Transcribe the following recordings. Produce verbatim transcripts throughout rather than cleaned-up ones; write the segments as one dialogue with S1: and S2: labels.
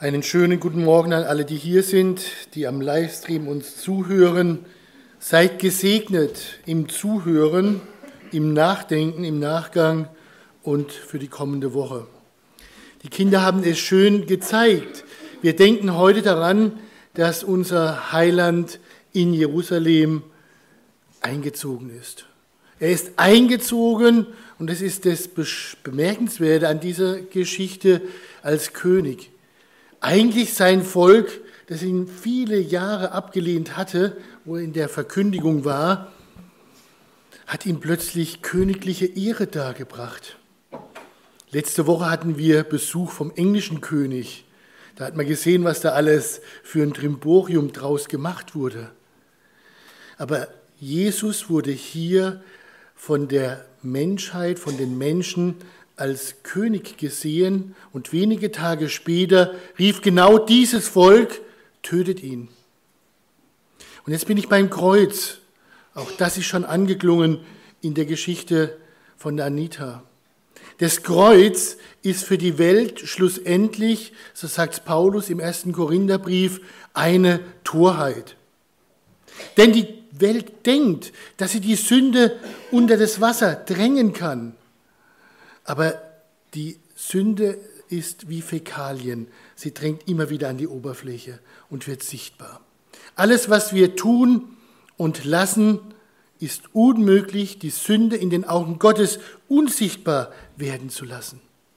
S1: Einen schönen guten Morgen an alle, die hier sind, die am Livestream uns zuhören. Seid gesegnet im Zuhören, im Nachdenken, im Nachgang und für die kommende Woche. Die Kinder haben es schön gezeigt. Wir denken heute daran, dass unser Heiland in Jerusalem eingezogen ist. Er ist eingezogen und das ist das Bemerkenswerte an dieser Geschichte als König. Eigentlich sein Volk, das ihn viele Jahre abgelehnt hatte, wo er in der Verkündigung war, hat ihm plötzlich königliche Ehre dargebracht. Letzte Woche hatten wir Besuch vom englischen König. Da hat man gesehen, was da alles für ein Trimborium draus gemacht wurde. Aber Jesus wurde hier von der Menschheit, von den Menschen als König gesehen und wenige Tage später rief genau dieses Volk, tötet ihn. Und jetzt bin ich beim Kreuz. Auch das ist schon angeklungen in der Geschichte von der Anita. Das Kreuz ist für die Welt schlussendlich, so sagt Paulus im ersten Korintherbrief, eine Torheit. Denn die Welt denkt, dass sie die Sünde unter das Wasser drängen kann. Aber die Sünde ist wie Fäkalien. Sie drängt immer wieder an die Oberfläche und wird sichtbar. Alles, was wir tun und lassen, ist unmöglich, die Sünde in den Augen Gottes unsichtbar werden zu lassen.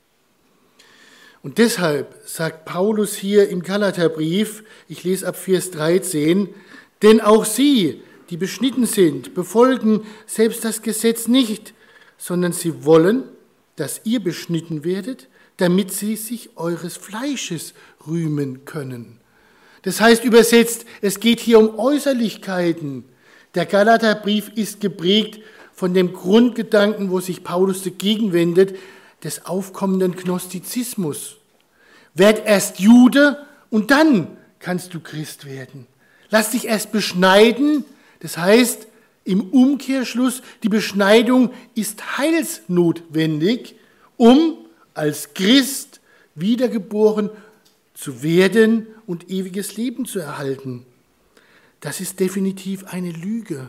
S1: Und deshalb sagt Paulus hier im Galaterbrief, ich lese ab Vers dreizehn, denn auch sie, die beschnitten sind, befolgen selbst das Gesetz nicht, sondern sie wollen, dass ihr beschnitten werdet, damit sie sich eures Fleisches rühmen können. Das heißt übersetzt, es geht hier um Äußerlichkeiten. Der Galaterbrief ist geprägt von dem Grundgedanken, wo sich Paulus dagegen wendet, des aufkommenden Gnostizismus. Werd erst Jude und dann kannst du Christ werden. Lass dich erst beschneiden, das heißt, im Umkehrschluss, die Beschneidung ist heilsnotwendig, um als Christ wiedergeboren zu werden und ewiges Leben zu erhalten. Das ist definitiv eine Lüge.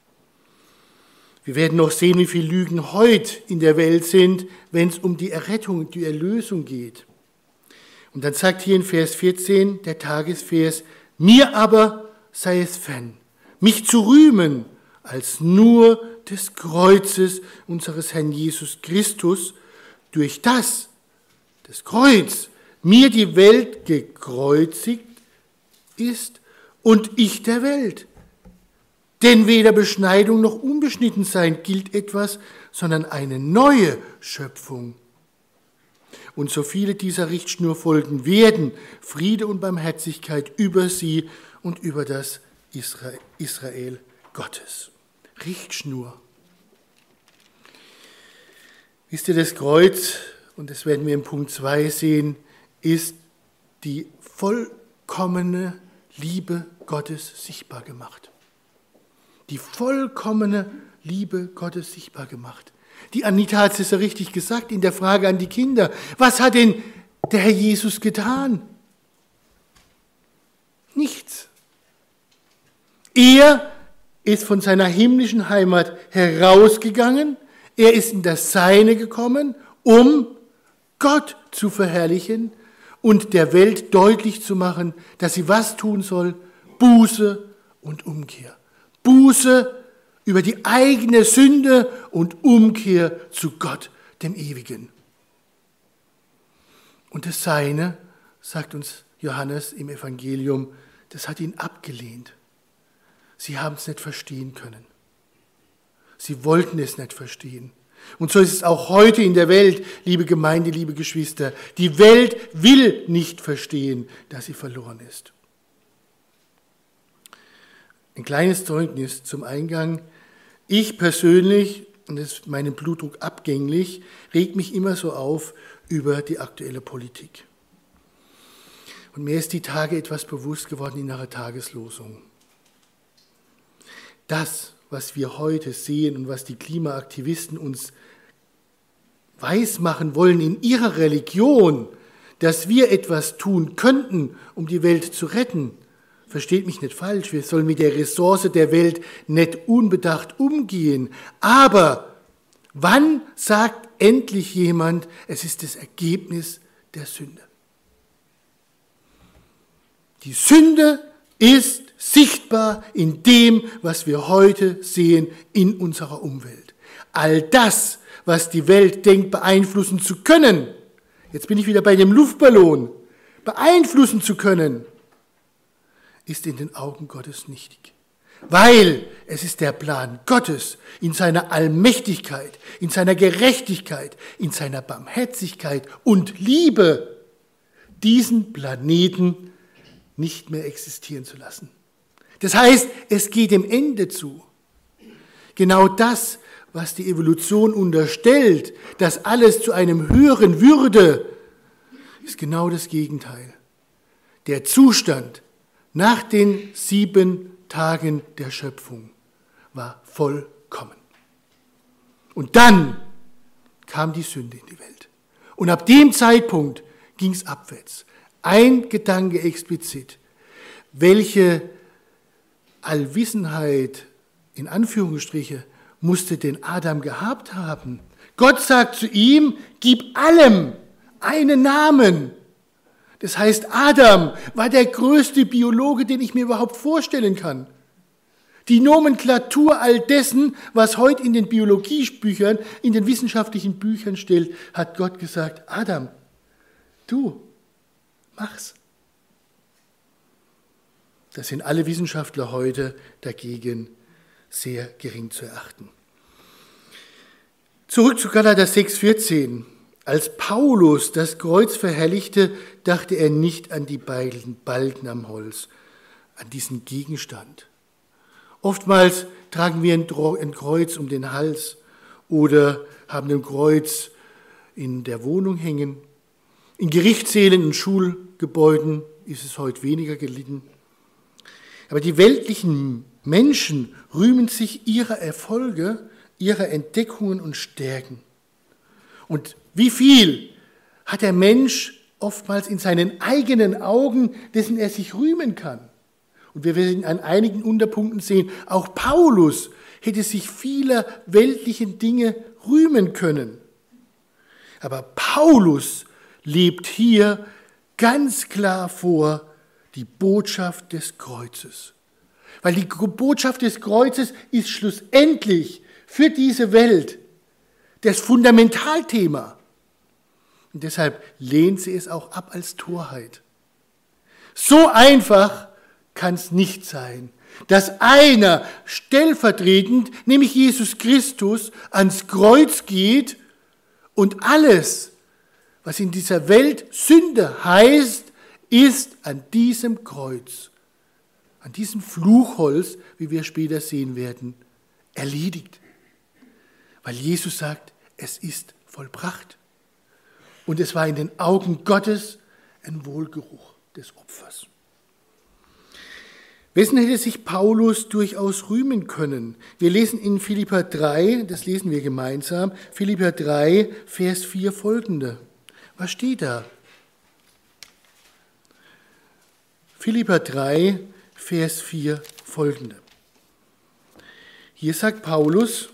S1: Wir werden noch sehen, wie viele Lügen heute in der Welt sind, wenn es um die Errettung, die Erlösung geht. Und dann sagt hier in Vers vierzehn, der Tagesvers, mir aber sei es fern, mich zu rühmen, als nur des Kreuzes unseres Herrn Jesus Christus, durch das, das Kreuz, mir die Welt gekreuzigt ist und ich der Welt. Denn weder Beschneidung noch Unbeschnittensein gilt etwas, sondern eine neue Schöpfung. Und so viele dieser Richtschnur folgen werden, Friede und Barmherzigkeit über sie und über das Israel, Israel Gottes. Richtschnur. Wisst ihr, das Kreuz, und das werden wir in Punkt zwei sehen, ist die vollkommene Liebe Gottes sichtbar gemacht. Die vollkommene Liebe Gottes sichtbar gemacht. Die Anita hat es ja richtig gesagt in der Frage an die Kinder. Was hat denn der Herr Jesus getan? Nichts. Er ist von seiner himmlischen Heimat herausgegangen, er ist in das Seine gekommen, um Gott zu verherrlichen und der Welt deutlich zu machen, dass sie was tun soll? Buße und Umkehr. Buße über die eigene Sünde und Umkehr zu Gott, dem Ewigen. Und das Seine, sagt uns Johannes im Evangelium, das hat ihn abgelehnt. Sie haben es nicht verstehen können. Sie wollten es nicht verstehen. Und so ist es auch heute in der Welt, liebe Gemeinde, liebe Geschwister. Die Welt will nicht verstehen, dass sie verloren ist. Ein kleines Zeugnis zum Eingang. Ich persönlich, und das ist meinem Blutdruck abgänglich, regt mich immer so auf über die aktuelle Politik. Und mir ist die Tage etwas bewusst geworden in einer Tageslosung. Das, was wir heute sehen und was die Klimaaktivisten uns weismachen wollen in ihrer Religion, dass wir etwas tun könnten, um die Welt zu retten. Versteht mich nicht falsch, wir sollen mit der Ressource der Welt nicht unbedacht umgehen. Aber wann sagt endlich jemand, es ist das Ergebnis der Sünde? Die Sünde ist sichtbar in dem, was wir heute sehen in unserer Umwelt. All das, was die Welt denkt, beeinflussen zu können, jetzt bin ich wieder bei dem Luftballon, beeinflussen zu können, ist in den Augen Gottes nichtig. Weil es ist der Plan Gottes in seiner Allmächtigkeit, in seiner Gerechtigkeit, in seiner Barmherzigkeit und Liebe, diesen Planeten nicht mehr existieren zu lassen. Das heißt, es geht dem Ende zu. Genau das, was die Evolution unterstellt, dass alles zu einem Höheren würde, ist genau das Gegenteil. Der Zustand nach den sieben Tagen der Schöpfung war vollkommen. Und dann kam die Sünde in die Welt. Und ab dem Zeitpunkt ging es abwärts. Ein Gedanke explizit. Welche Allwissenheit, in Anführungsstriche, musste denn Adam gehabt haben? Gott sagt zu ihm, gib allem einen Namen. Das heißt, Adam war der größte Biologe, den ich mir überhaupt vorstellen kann. Die Nomenklatur all dessen, was heute in den Biologiebüchern, in den wissenschaftlichen Büchern steht, hat Gott gesagt, Adam, du, mach's. Das sind alle Wissenschaftler heute dagegen sehr gering zu erachten. Zurück zu Galater sechs vierzehn. Als Paulus das Kreuz verherrlichte, dachte er nicht an die Balken am Holz, an diesen Gegenstand. Oftmals tragen wir ein Kreuz um den Hals oder haben ein Kreuz in der Wohnung hängen. In Gerichtssälen und Schulgebäuden ist es heute weniger gelitten. Aber die weltlichen Menschen rühmen sich ihrer Erfolge, ihrer Entdeckungen und Stärken. Und wie viel hat der Mensch oftmals in seinen eigenen Augen, dessen er sich rühmen kann? Und wir werden an einigen Unterpunkten sehen, auch Paulus hätte sich vieler weltlichen Dinge rühmen können. Aber Paulus lebt hier ganz klar vor die Botschaft des Kreuzes. Weil die Botschaft des Kreuzes ist schlussendlich für diese Welt das Fundamentalthema. Und deshalb lehnt sie es auch ab als Torheit. So einfach kann es nicht sein, dass einer stellvertretend, nämlich Jesus Christus, ans Kreuz geht und alles, was in dieser Welt Sünde heißt, ist an diesem Kreuz, an diesem Fluchholz, wie wir später sehen werden, erledigt. Weil Jesus sagt, es ist vollbracht. Und es war in den Augen Gottes ein Wohlgeruch des Opfers. Wessen hätte sich Paulus durchaus rühmen können? Wir lesen in Philipper drei, das lesen wir gemeinsam, Philipper drei, Vers vier folgende. Was steht da? Philipper drei, Vers vier folgende. Hier sagt Paulus,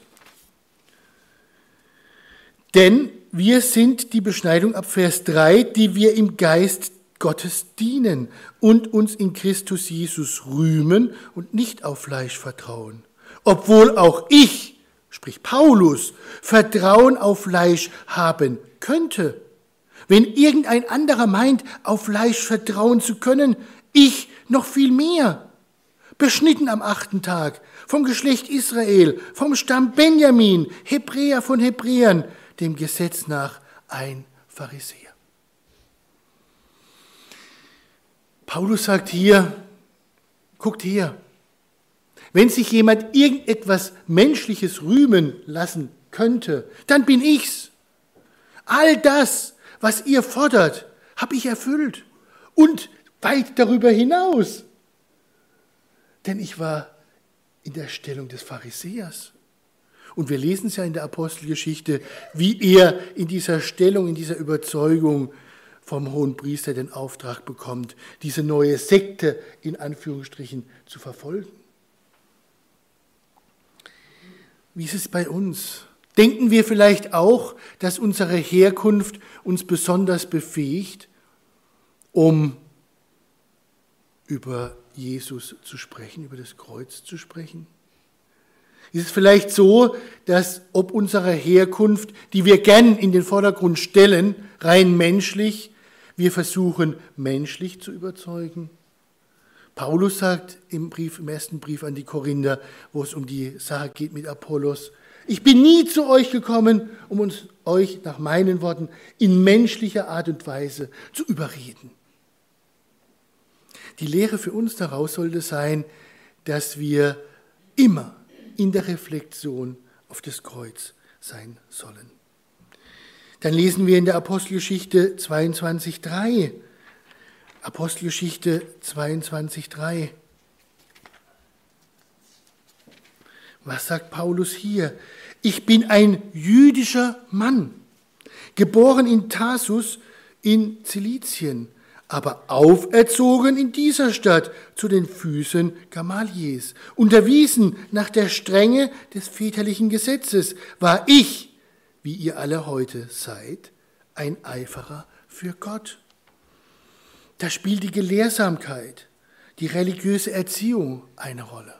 S1: denn wir sind die Beschneidung ab Vers drei, die wir im Geist Gottes dienen und uns in Christus Jesus rühmen und nicht auf Fleisch vertrauen. Obwohl auch ich, sprich Paulus, Vertrauen auf Fleisch haben könnte. Wenn irgendein anderer meint, auf Fleisch vertrauen zu können, ich noch viel mehr. Beschnitten am achten Tag, vom Geschlecht Israel, vom Stamm Benjamin, Hebräer von Hebräern, dem Gesetz nach ein Pharisäer. Paulus sagt hier, guckt her, wenn sich jemand irgendetwas Menschliches rühmen lassen könnte, dann bin ich's. All das, was ihr fordert, habe ich erfüllt und weit darüber hinaus. Denn ich war in der Stellung des Pharisäers. Und wir lesen es ja in der Apostelgeschichte, wie er in dieser Stellung, in dieser Überzeugung vom Hohenpriester den Auftrag bekommt, diese neue Sekte in Anführungsstrichen zu verfolgen. Wie ist es bei uns? Denken wir vielleicht auch, dass unsere Herkunft uns besonders befähigt, um über Jesus zu sprechen, über das Kreuz zu sprechen? Ist es vielleicht so, dass ob unserer Herkunft, die wir gern in den Vordergrund stellen, rein menschlich, wir versuchen, menschlich zu überzeugen? Paulus sagt im Brief, im ersten Brief an die Korinther, wo es um die Sache geht mit Apollos: Ich bin nie zu euch gekommen, um uns, euch nach meinen Worten in menschlicher Art und Weise zu überreden. Die Lehre für uns daraus sollte sein, dass wir immer in der Reflexion auf das Kreuz sein sollen. Dann lesen wir in der Apostelgeschichte zweiundzwanzig drei. Apostelgeschichte zweiundzwanzig drei. Was sagt Paulus hier? Ich bin ein jüdischer Mann, geboren in Tarsus in Zilizien, aber auferzogen in dieser Stadt zu den Füßen Gamaliels. Unterwiesen nach der Strenge des väterlichen Gesetzes war ich, wie ihr alle heute seid, ein Eiferer für Gott. Da spielt die Gelehrsamkeit, die religiöse Erziehung eine Rolle.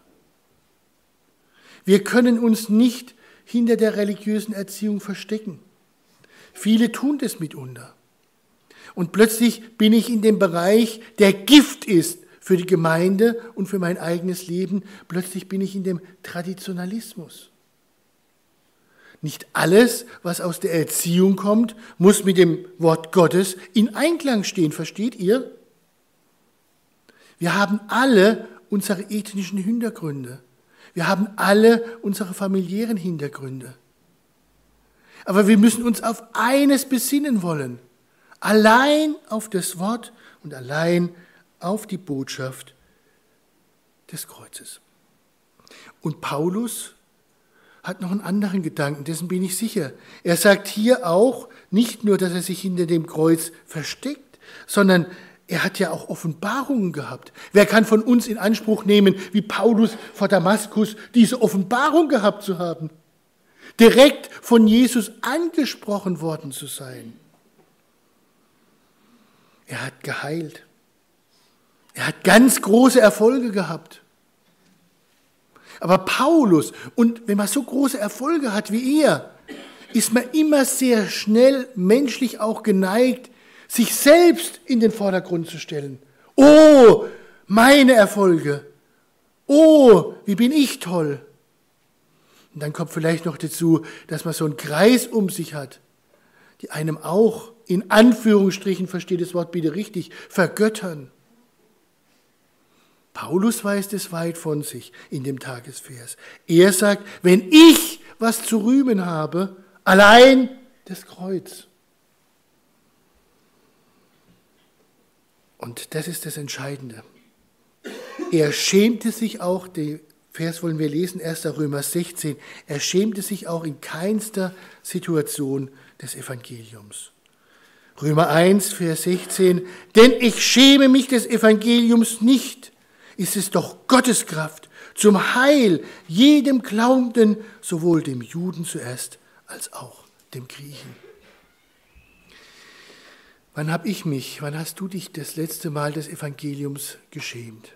S1: Wir können uns nicht hinter der religiösen Erziehung verstecken. Viele tun das mitunter. Und plötzlich bin ich in dem Bereich, der Gift ist für die Gemeinde und für mein eigenes Leben. Plötzlich bin ich in dem Traditionalismus. Nicht alles, was aus der Erziehung kommt, muss mit dem Wort Gottes in Einklang stehen. Versteht ihr? Wir haben alle unsere ethnischen Hintergründe. Wir haben alle unsere familiären Hintergründe. Aber wir müssen uns auf eines besinnen wollen. Allein auf das Wort und allein auf die Botschaft des Kreuzes. Und Paulus hat noch einen anderen Gedanken, dessen bin ich sicher. Er sagt hier auch nicht nur, dass er sich hinter dem Kreuz versteckt, sondern er hat ja auch Offenbarungen gehabt. Wer kann von uns in Anspruch nehmen, wie Paulus vor Damaskus, diese Offenbarung gehabt zu haben? Direkt von Jesus angesprochen worden zu sein. Er hat geheilt. Er hat ganz große Erfolge gehabt. Aber Paulus, und wenn man so große Erfolge hat wie er, ist man immer sehr schnell menschlich auch geneigt, sich selbst in den Vordergrund zu stellen. Oh, meine Erfolge. Oh, wie bin ich toll. Und dann kommt vielleicht noch dazu, dass man so einen Kreis um sich hat, die einem auch, in Anführungsstrichen, versteht das Wort bitte richtig, vergöttern. Paulus weist es weit von sich in dem Tagesvers. Er sagt, wenn ich was zu rühmen habe, allein das Kreuz. Und das ist das Entscheidende. Er schämte sich auch, den Vers wollen wir lesen, erster Römer sechzehn, er schämte sich auch in keinster Situation des Evangeliums. Römer eins, Vers sechzehn, denn ich schäme mich des Evangeliums nicht, ist es doch Gottes Kraft zum Heil jedem Glaubenden, sowohl dem Juden zuerst als auch dem Griechen. Wann habe ich mich, wann hast du dich das letzte Mal des Evangeliums geschämt?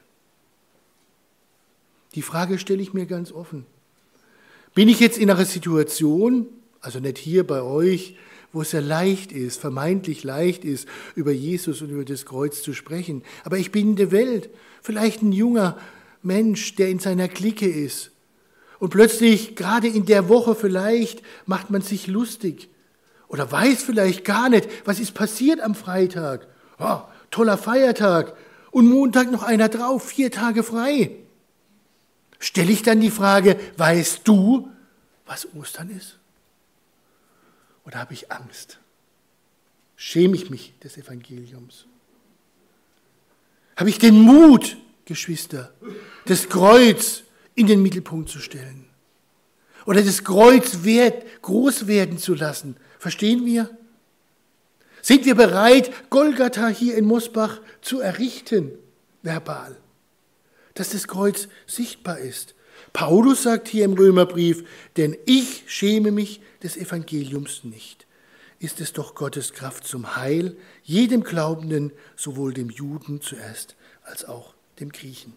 S1: Die Frage stelle ich mir ganz offen. Bin ich jetzt in einer Situation, also nicht hier bei euch, wo es ja leicht ist, vermeintlich leicht ist, über Jesus und über das Kreuz zu sprechen. Aber ich bin in der Welt, vielleicht ein junger Mensch, der in seiner Clique ist. Und plötzlich, gerade in der Woche vielleicht, macht man sich lustig. Oder weiß vielleicht gar nicht, was ist passiert am Freitag. Oh, toller Feiertag. Und Montag noch einer drauf, vier Tage frei. Stelle ich dann die Frage, weißt du, was Ostern ist? Oder habe ich Angst? Schäme ich mich des Evangeliums? Habe ich den Mut, Geschwister, das Kreuz in den Mittelpunkt zu stellen? Oder das Kreuz wert, groß werden zu lassen? Verstehen wir? Sind wir bereit, Golgatha hier in Mosbach zu errichten, verbal, dass das Kreuz sichtbar ist? Paulus sagt hier im Römerbrief, denn ich schäme mich des Evangeliums nicht. Ist es doch Gottes Kraft zum Heil, jedem Glaubenden, sowohl dem Juden zuerst als auch dem Griechen.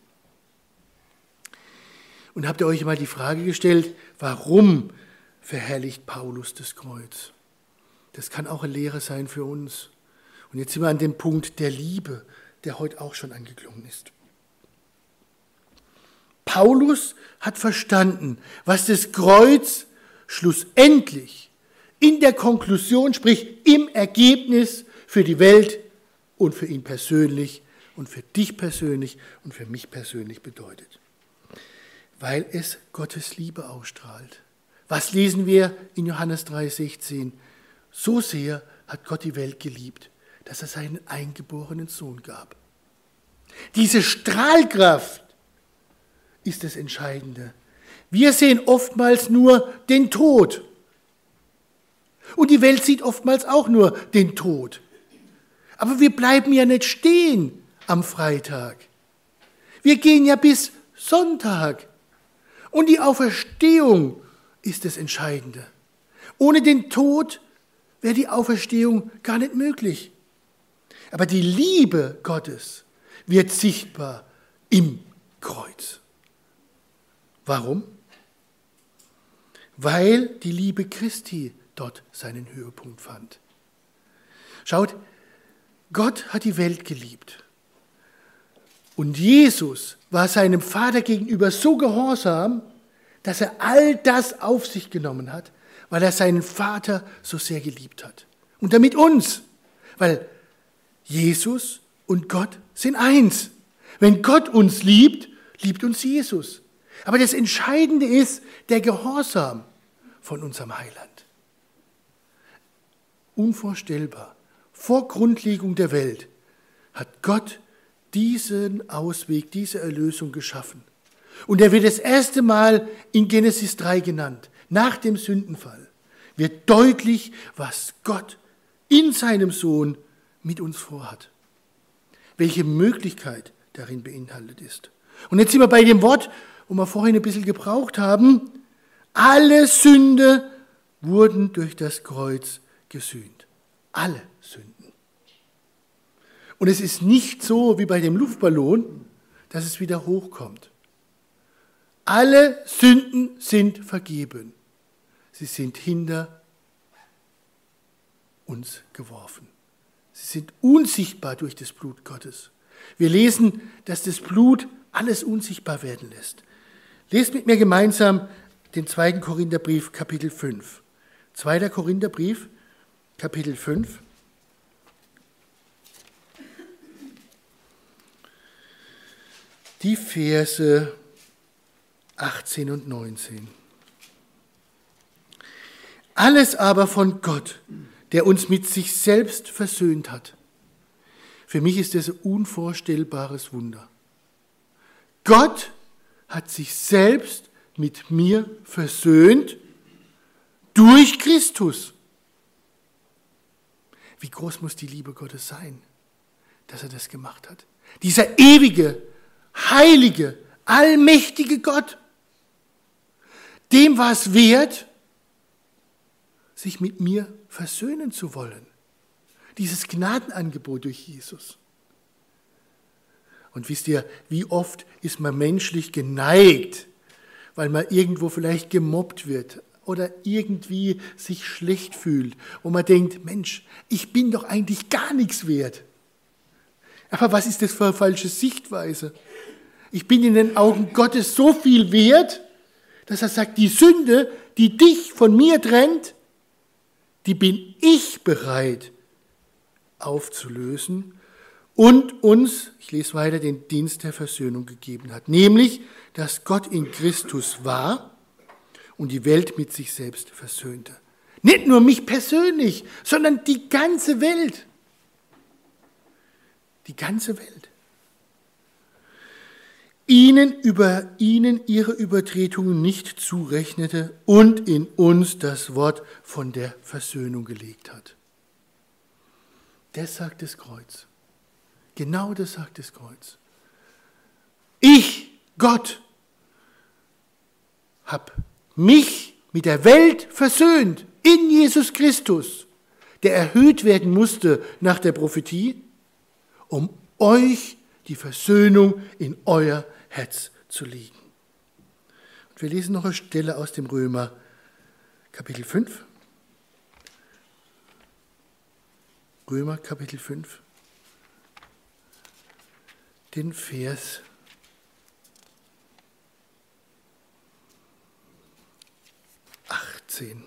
S1: Und habt ihr euch mal die Frage gestellt, warum verherrlicht Paulus das Kreuz? Das kann auch eine Lehre sein für uns. Und jetzt sind wir an dem Punkt der Liebe, der heute auch schon angeklungen ist. Paulus hat verstanden, was das Kreuz schlussendlich in der Konklusion, sprich im Ergebnis für die Welt und für ihn persönlich und für dich persönlich und für mich persönlich bedeutet. Weil es Gottes Liebe ausstrahlt. Was lesen wir in Johannes drei sechzehn? So sehr hat Gott die Welt geliebt, dass er seinen eingeborenen Sohn gab. Diese Strahlkraft ist das Entscheidende. Wir sehen oftmals nur den Tod. Und die Welt sieht oftmals auch nur den Tod. Aber wir bleiben ja nicht stehen am Freitag. Wir gehen ja bis Sonntag. Und die Auferstehung ist das Entscheidende. Ohne den Tod wäre die Auferstehung gar nicht möglich. Aber die Liebe Gottes wird sichtbar im Kreuz. Warum? Weil die Liebe Christi dort seinen Höhepunkt fand. Schaut, Gott hat die Welt geliebt. Und Jesus war seinem Vater gegenüber so gehorsam, dass er all das auf sich genommen hat, weil er seinen Vater so sehr geliebt hat. Und damit uns, weil Jesus und Gott sind eins. Wenn Gott uns liebt, liebt uns Jesus. Aber das Entscheidende ist der Gehorsam von unserem Heiland. Unvorstellbar. Vor Grundlegung der Welt hat Gott diesen Ausweg, diese Erlösung geschaffen. Und er wird das erste Mal in Genesis drei genannt. Nach dem Sündenfall wird deutlich, was Gott in seinem Sohn mit uns vorhat. Welche Möglichkeit darin beinhaltet ist. Und jetzt sind wir bei dem Wort, wo wir vorhin ein bisschen gebraucht haben. Alle Sünde wurden durch das Kreuz gesühnt. Alle Sünden. Und es ist nicht so wie bei dem Luftballon, dass es wieder hochkommt. Alle Sünden sind vergeben. Sie sind hinter uns geworfen. Sie sind unsichtbar durch das Blut Gottes. Wir lesen, dass das Blut alles unsichtbar werden lässt. Lest mit mir gemeinsam den zweiten Korintherbrief, Kapitel fünf. zweiter Korintherbrief, Kapitel fünf. Die Verse achtzehn und neunzehn. Alles aber von Gott, der uns mit sich selbst versöhnt hat. Für mich ist das ein unvorstellbares Wunder. Gott hat sich selbst mit mir versöhnt durch Christus. Wie groß muss die Liebe Gottes sein, dass er das gemacht hat? Dieser ewige, heilige, allmächtige Gott, dem war es wert, sich mit mir versöhnen zu wollen. Dieses Gnadenangebot durch Jesus. Und wisst ihr, wie oft ist man menschlich geneigt, weil man irgendwo vielleicht gemobbt wird oder irgendwie sich schlecht fühlt und man denkt, Mensch, ich bin doch eigentlich gar nichts wert. Aber was ist das für eine falsche Sichtweise? Ich bin in den Augen Gottes so viel wert, dass er sagt, die Sünde, die dich von mir trennt, die bin ich bereit aufzulösen und uns, ich lese weiter, den Dienst der Versöhnung gegeben hat. Nämlich, dass Gott in Christus war und die Welt mit sich selbst versöhnte. Nicht nur mich persönlich, sondern die ganze Welt. Die ganze Welt. Ihnen über ihnen ihre Übertretungen nicht zurechnete und in uns das Wort von der Versöhnung gelegt hat. Das sagt das Kreuz. Genau das sagt das Kreuz. Ich, Gott, habe mich mit der Welt versöhnt in Jesus Christus, der erhöht werden musste nach der Prophetie, um euch die Versöhnung in euer Herz zu legen. Und wir lesen noch eine Stelle aus dem Römer Kapitel fünf. Römer Kapitel fünf. Den Vers achtzehn.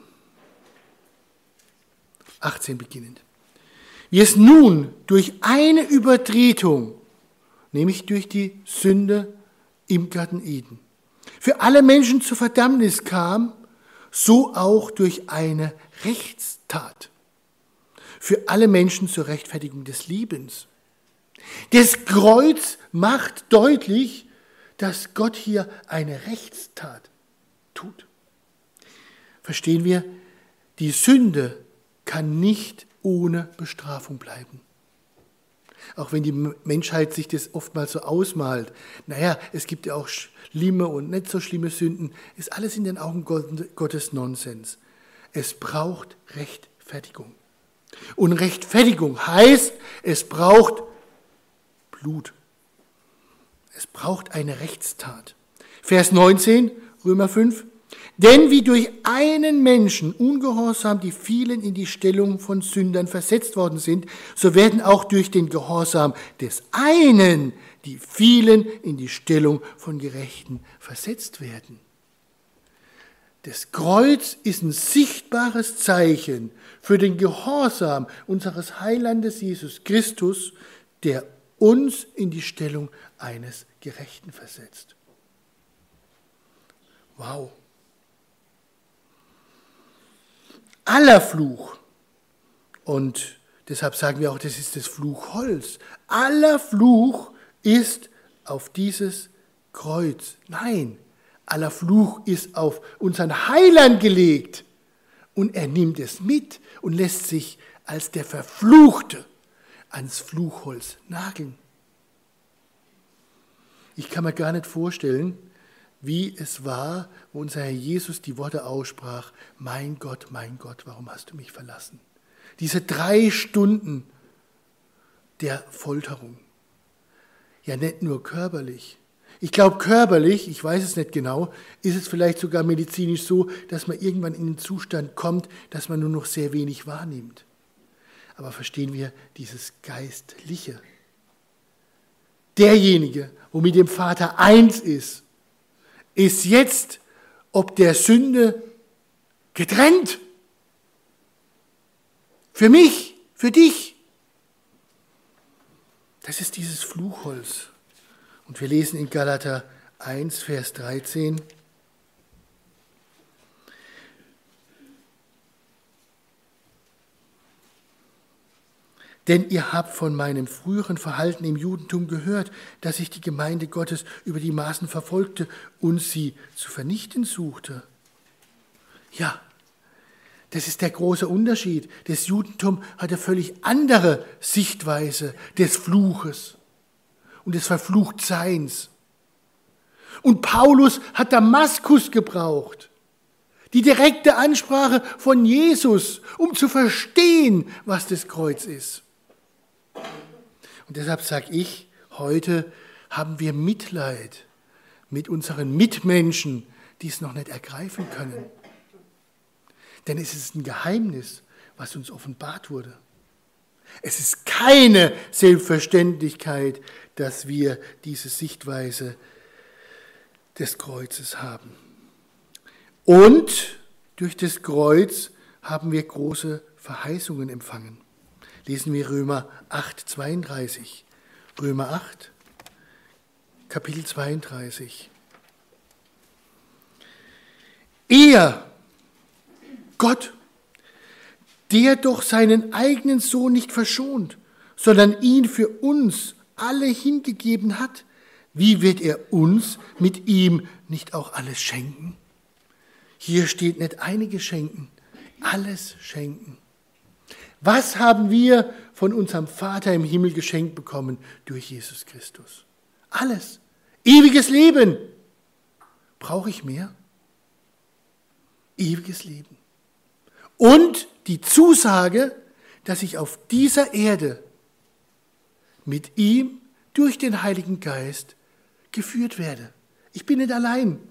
S1: achtzehn beginnend. Wie es nun durch eine Übertretung, nämlich durch die Sünde im Garten Eden, für alle Menschen zur Verdammnis kam, so auch durch eine Rechtstat für alle Menschen zur Rechtfertigung des Lebens. Das Kreuz macht deutlich, dass Gott hier eine Rechtstat tut. Verstehen wir, die Sünde kann nicht ohne Bestrafung bleiben. Auch wenn die Menschheit sich das oftmals so ausmalt. Naja, es gibt ja auch schlimme und nicht so schlimme Sünden. Ist alles in den Augen Gottes Nonsens. Es braucht Rechtfertigung. Und Rechtfertigung heißt, es braucht Blut. Es braucht eine Rechtstat. Vers neunzehn, Römer fünf. Denn wie durch einen Menschen ungehorsam die vielen in die Stellung von Sündern versetzt worden sind, so werden auch durch den Gehorsam des einen die vielen in die Stellung von Gerechten versetzt werden. Das Kreuz ist ein sichtbares Zeichen für den Gehorsam unseres Heilandes Jesus Christus, der uns in die Stellung eines Gerechten versetzt. Wow. Aller Fluch, und deshalb sagen wir auch, das ist das Fluchholz, aller Fluch ist auf dieses Kreuz. Nein, aller Fluch ist auf unseren Heiland gelegt und er nimmt es mit und lässt sich als der Verfluchte ans Fluchholz nageln. Ich kann mir gar nicht vorstellen, wie es war, wo unser Herr Jesus die Worte aussprach, mein Gott, mein Gott, warum hast du mich verlassen? Diese drei Stunden der Folterung. Ja, nicht nur körperlich. Ich glaube, körperlich, ich weiß es nicht genau, ist es vielleicht sogar medizinisch so, dass man irgendwann in den Zustand kommt, dass man nur noch sehr wenig wahrnimmt. Aber verstehen wir dieses Geistliche? Derjenige, wo mit dem Vater eins ist, ist jetzt ob der Sünde getrennt. Für mich, für dich. Das ist dieses Fluchholz. Und wir lesen in Galater eins, Vers dreizehn. Denn ihr habt von meinem früheren Verhalten im Judentum gehört, dass ich die Gemeinde Gottes über die Maßen verfolgte und sie zu vernichten suchte. Ja, das ist der große Unterschied. Das Judentum hat eine völlig andere Sichtweise des Fluches und des Verfluchtseins. Und Paulus hat Damaskus gebraucht, die direkte Ansprache von Jesus, um zu verstehen, was das Kreuz ist. Und deshalb sage ich, heute haben wir Mitleid mit unseren Mitmenschen, die es noch nicht ergreifen können. Denn es ist ein Geheimnis, was uns offenbart wurde. Es ist keine Selbstverständlichkeit, dass wir diese Sichtweise des Kreuzes haben. Und durch das Kreuz haben wir große Verheißungen empfangen. Lesen wir Römer acht, zweiunddreißig. Römer acht, Kapitel zweiunddreißig. Er, Gott, der doch seinen eigenen Sohn nicht verschont, sondern ihn für uns alle hingegeben hat, wie wird er uns mit ihm nicht auch alles schenken? Hier steht nicht einige schenken, alles schenken. Was haben wir von unserem Vater im Himmel geschenkt bekommen durch Jesus Christus? Alles. Ewiges Leben. Brauche ich mehr? Ewiges Leben. Und die Zusage, dass ich auf dieser Erde mit ihm durch den Heiligen Geist geführt werde. Ich bin nicht allein.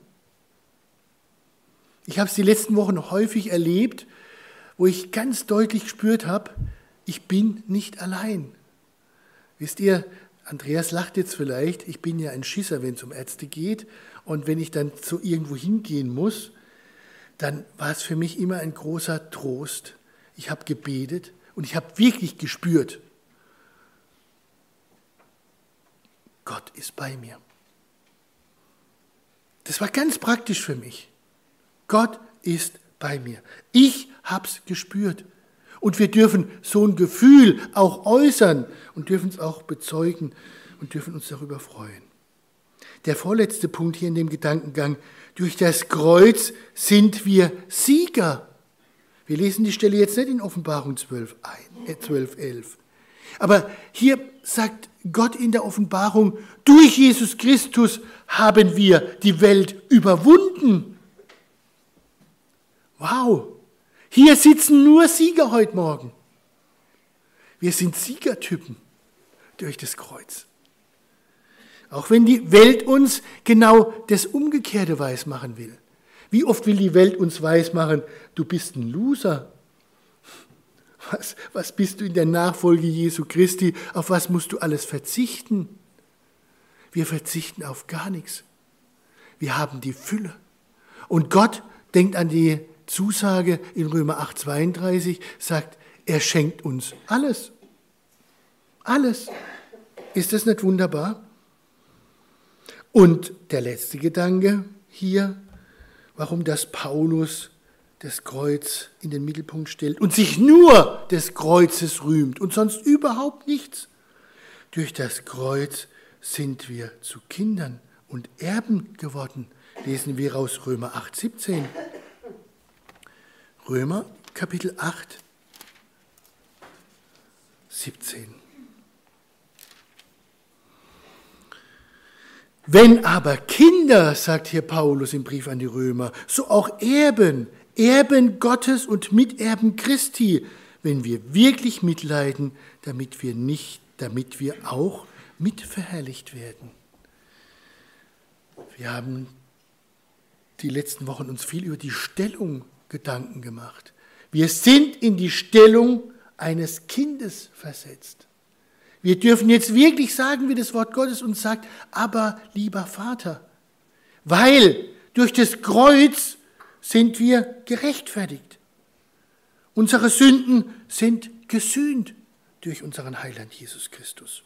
S1: Ich habe es die letzten Wochen häufig erlebt, wo ich ganz deutlich gespürt habe, ich bin nicht allein. Wisst ihr, Andreas lacht jetzt vielleicht, ich bin ja ein Schisser, wenn es um Ärzte geht. Und wenn ich dann so irgendwo hingehen muss, dann war es für mich immer ein großer Trost. Ich habe gebetet und ich habe wirklich gespürt, Gott ist bei mir. Das war ganz praktisch für mich. Gott ist bei mir. Ich habe es gespürt. Und wir dürfen so ein Gefühl auch äußern und dürfen es auch bezeugen und dürfen uns darüber freuen. Der vorletzte Punkt hier in dem Gedankengang: Durch das Kreuz sind wir Sieger. Wir lesen die Stelle jetzt nicht in Offenbarung zwölf, elf. Aber hier sagt Gott in der Offenbarung, durch Jesus Christus haben wir die Welt überwunden. Wow, hier sitzen nur Sieger heute Morgen. Wir sind Siegertypen durch das Kreuz. Auch wenn die Welt uns genau das Umgekehrte weismachen will. Wie oft will die Welt uns weismachen, du bist ein Loser. Was, was bist du in der Nachfolge Jesu Christi? Auf was musst du alles verzichten? Wir verzichten auf gar nichts. Wir haben die Fülle. Und Gott denkt an die Zusage in Römer acht, zweiunddreißig, sagt, er schenkt uns alles. Alles. Ist das nicht wunderbar? Und der letzte Gedanke hier, warum das Paulus das Kreuz in den Mittelpunkt stellt und sich nur des Kreuzes rühmt und sonst überhaupt nichts. Durch das Kreuz sind wir zu Kindern und Erben geworden. Lesen wir aus Römer acht, siebzehn. Römer Kapitel acht, siebzehn. Wenn aber Kinder, sagt hier Paulus im Brief an die Römer, so auch Erben, Erben Gottes und Miterben Christi, wenn wir wirklich mitleiden, damit wir nicht, damit wir auch mitverherrlicht werden. Wir haben die letzten Wochen uns viel über die Stellung Gedanken gemacht. Wir sind in die Stellung eines Kindes versetzt. Wir dürfen jetzt wirklich sagen, wie das Wort Gottes uns sagt, aber lieber Vater, weil durch das Kreuz sind wir gerechtfertigt. Unsere Sünden sind gesühnt durch unseren Heiland Jesus Christus.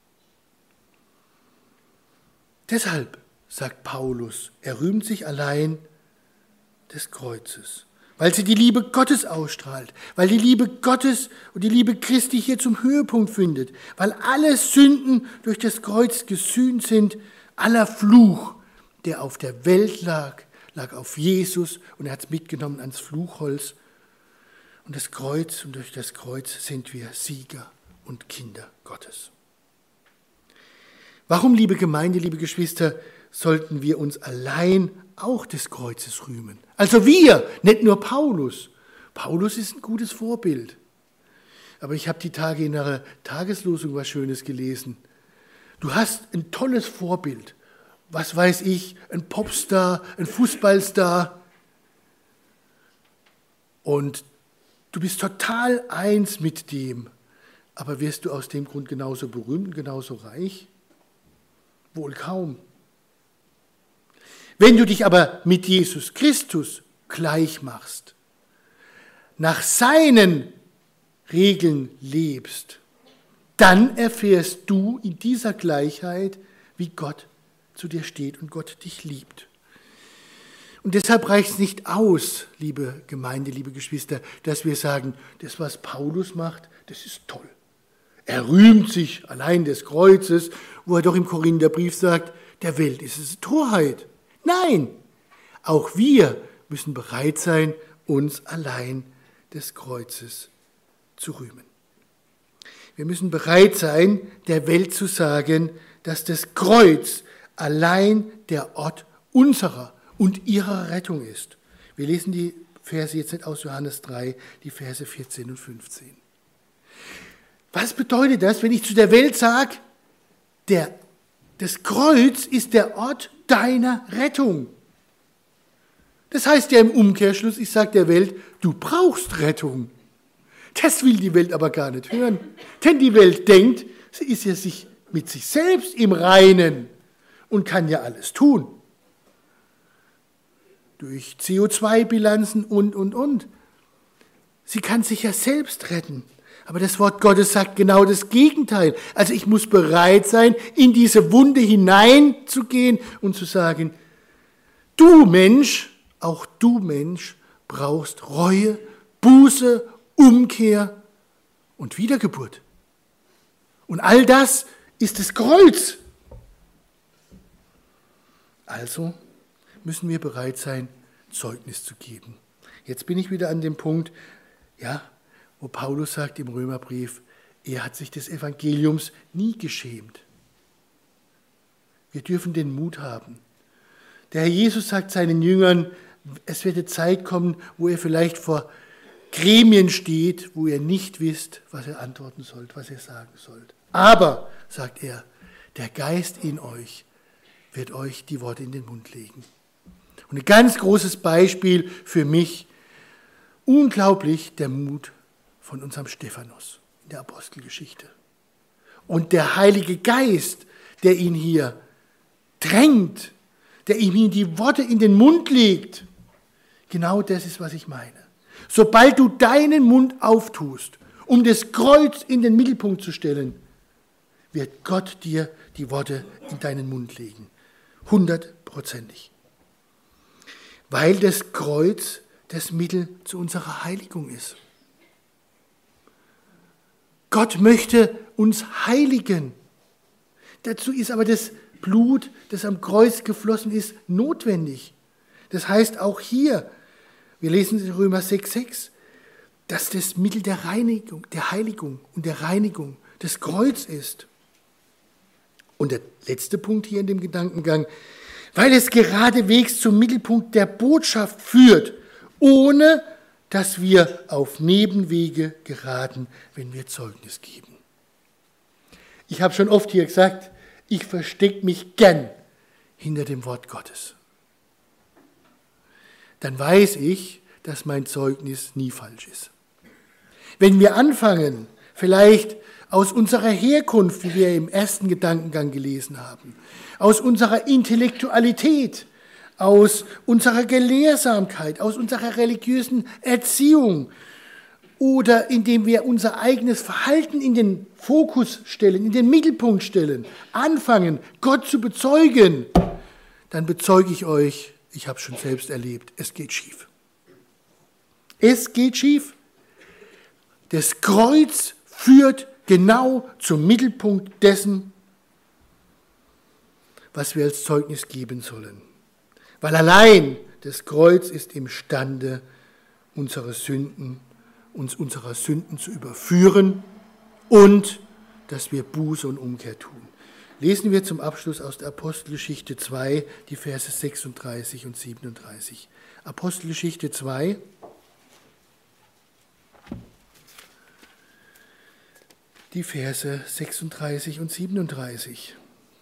S1: Deshalb, sagt Paulus, er rühmt sich allein des Kreuzes, weil sie die Liebe Gottes ausstrahlt, weil die Liebe Gottes und die Liebe Christi hier zum Höhepunkt findet, weil alle Sünden durch das Kreuz gesühnt sind, aller Fluch, der auf der Welt lag, lag auf Jesus und er hat es mitgenommen ans Fluchholz. Und das Kreuz und durch das Kreuz sind wir Sieger und Kinder Gottes. Warum, liebe Gemeinde, liebe Geschwister, sollten wir uns allein auch des Kreuzes rühmen? Also wir, nicht nur Paulus. Paulus ist ein gutes Vorbild. Aber ich habe die Tage in einer Tageslosung was Schönes gelesen. Du hast ein tolles Vorbild. Was weiß ich, ein Popstar, ein Fußballstar. Und du bist total eins mit dem. Aber wirst du aus dem Grund genauso berühmt und genauso reich? Wohl kaum. Wenn du dich aber mit Jesus Christus gleich machst, nach seinen Regeln lebst, dann erfährst du in dieser Gleichheit, wie Gott zu dir steht und Gott dich liebt. Und deshalb reicht es nicht aus, liebe Gemeinde, liebe Geschwister, dass wir sagen, das, was Paulus macht, das ist toll. Er rühmt sich allein des Kreuzes, wo er doch im Korintherbrief sagt, der Welt ist es Torheit. Nein, auch wir müssen bereit sein, uns allein des Kreuzes zu rühmen. Wir müssen bereit sein, der Welt zu sagen, dass das Kreuz allein der Ort unserer und ihrer Rettung ist. Wir lesen die Verse jetzt nicht aus Johannes drei, die Verse vierzehn und fünfzehn. Was bedeutet das, wenn ich zu der Welt sage, der, das Kreuz ist der Ort deiner Rettung? Das heißt ja im Umkehrschluss, ich sage der Welt, du brauchst Rettung. Das will die Welt aber gar nicht hören. Denn die Welt denkt, sie ist ja sich mit sich selbst im Reinen und kann ja alles tun. Durch C O zwei Bilanzen und, und, und. Sie kann sich ja selbst retten. Aber das Wort Gottes sagt genau das Gegenteil. Also ich muss bereit sein, in diese Wunde hineinzugehen und zu sagen, du Mensch, auch du Mensch, brauchst Reue, Buße, Umkehr und Wiedergeburt. Und all das ist das Kreuz. Also müssen wir bereit sein, Zeugnis zu geben. Jetzt bin ich wieder an dem Punkt, ja, wo Paulus sagt im Römerbrief, er hat sich des Evangeliums nie geschämt. Wir dürfen den Mut haben. Der Herr Jesus sagt seinen Jüngern, es wird eine Zeit kommen, wo ihr vielleicht vor Gremien steht, wo ihr nicht wisst, was ihr antworten sollt, was ihr sagen sollt. Aber, sagt er, der Geist in euch wird euch die Worte in den Mund legen. Und ein ganz großes Beispiel für mich, unglaublich der Mut von unserem Stephanus in der Apostelgeschichte. Und der Heilige Geist, der ihn hier drängt, der ihm die Worte in den Mund legt. Genau das ist, was ich meine. Sobald du deinen Mund auftust, um das Kreuz in den Mittelpunkt zu stellen, wird Gott dir die Worte in deinen Mund legen. Hundertprozentig. Weil das Kreuz das Mittel zu unserer Heiligung ist. Gott möchte uns heiligen. Dazu ist aber das Blut, das am Kreuz geflossen ist, notwendig. Das heißt auch hier, wir lesen in Römer sechs, sechs, dass das Mittel der Reinigung, der Heiligung und der Reinigung das Kreuz ist. Und der letzte Punkt hier in dem Gedankengang, weil es geradewegs zum Mittelpunkt der Botschaft führt, ohne dass wir auf Nebenwege geraten, wenn wir Zeugnis geben. Ich habe schon oft hier gesagt, ich verstecke mich gern hinter dem Wort Gottes. Dann weiß ich, dass mein Zeugnis nie falsch ist. Wenn wir anfangen, vielleicht aus unserer Herkunft, wie wir im ersten Gedankengang gelesen haben, aus unserer Intellektualität, aus unserer Gelehrsamkeit, aus unserer religiösen Erziehung oder indem wir unser eigenes Verhalten in den Fokus stellen, in den Mittelpunkt stellen, anfangen, Gott zu bezeugen, dann bezeuge ich euch, ich habe es schon selbst erlebt, es geht schief. Es geht schief. Das Kreuz führt genau zum Mittelpunkt dessen, was wir als Zeugnis geben sollen. Weil allein das Kreuz ist imstande, unsere Sünden, uns unserer Sünden zu überführen und dass wir Buße und Umkehr tun. Lesen wir zum Abschluss aus der Apostelgeschichte zwei, die Verse sechsunddreißig und siebenunddreißig. Apostelgeschichte zwei. Die Verse sechsunddreißig und siebenunddreißig.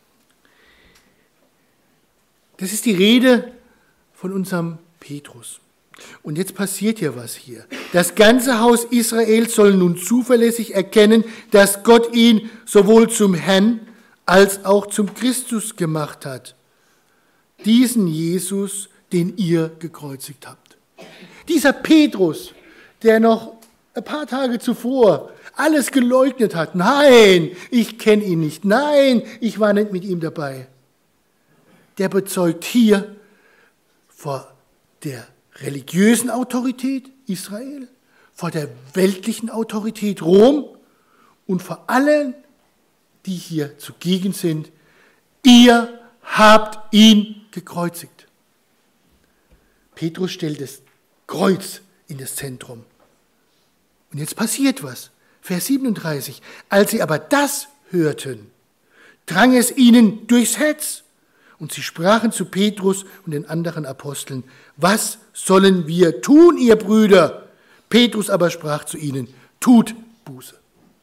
S1: Das ist die Rede von unserem Petrus. Und jetzt passiert ja was hier. Das ganze Haus Israel soll nun zuverlässig erkennen, dass Gott ihn sowohl zum Herrn als auch zum Christus gemacht hat. Diesen Jesus, den ihr gekreuzigt habt. Dieser Petrus, der noch ein paar Tage zuvor alles geleugnet hat. Nein, ich kenne ihn nicht. Nein, ich war nicht mit ihm dabei. Der bezeugt hier vor der religiösen Autorität Israel, vor der weltlichen Autorität Rom und vor allen, die hier zugegen sind, ihr habt ihn gekreuzigt. Petrus stellt das Kreuz in das Zentrum. Und jetzt passiert was. Vers siebenunddreißig. Als sie aber das hörten, drang es ihnen durchs Herz. Und sie sprachen zu Petrus und den anderen Aposteln, was sollen wir tun, ihr Brüder? Petrus aber sprach zu ihnen, tut Buße.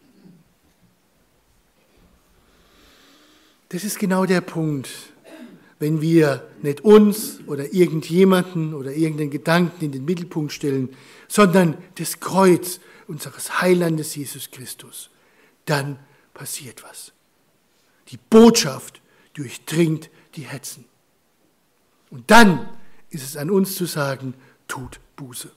S1: Das ist genau der Punkt, wenn wir nicht uns oder irgendjemanden oder irgendeinen Gedanken in den Mittelpunkt stellen, sondern das Kreuz unseres Heilandes Jesus Christus, dann passiert was. Die Botschaft durchdringt die Herzen. Und dann ist es an uns zu sagen, tut Buße.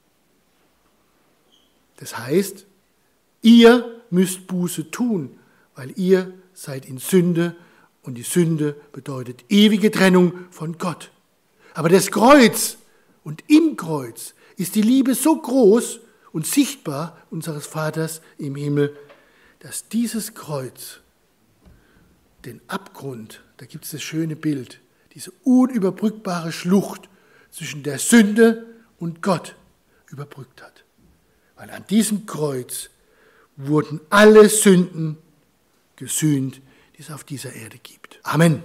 S1: Das heißt, ihr müsst Buße tun, weil ihr seid in Sünde und die Sünde bedeutet ewige Trennung von Gott. Aber das Kreuz und im Kreuz ist die Liebe so groß und sichtbar unseres Vaters im Himmel, dass dieses Kreuz den Abgrund, da gibt es das schöne Bild, diese unüberbrückbare Schlucht zwischen der Sünde und Gott überbrückt hat. Weil an diesem Kreuz wurden alle Sünden gesühnt, die es auf dieser Erde gibt. Amen.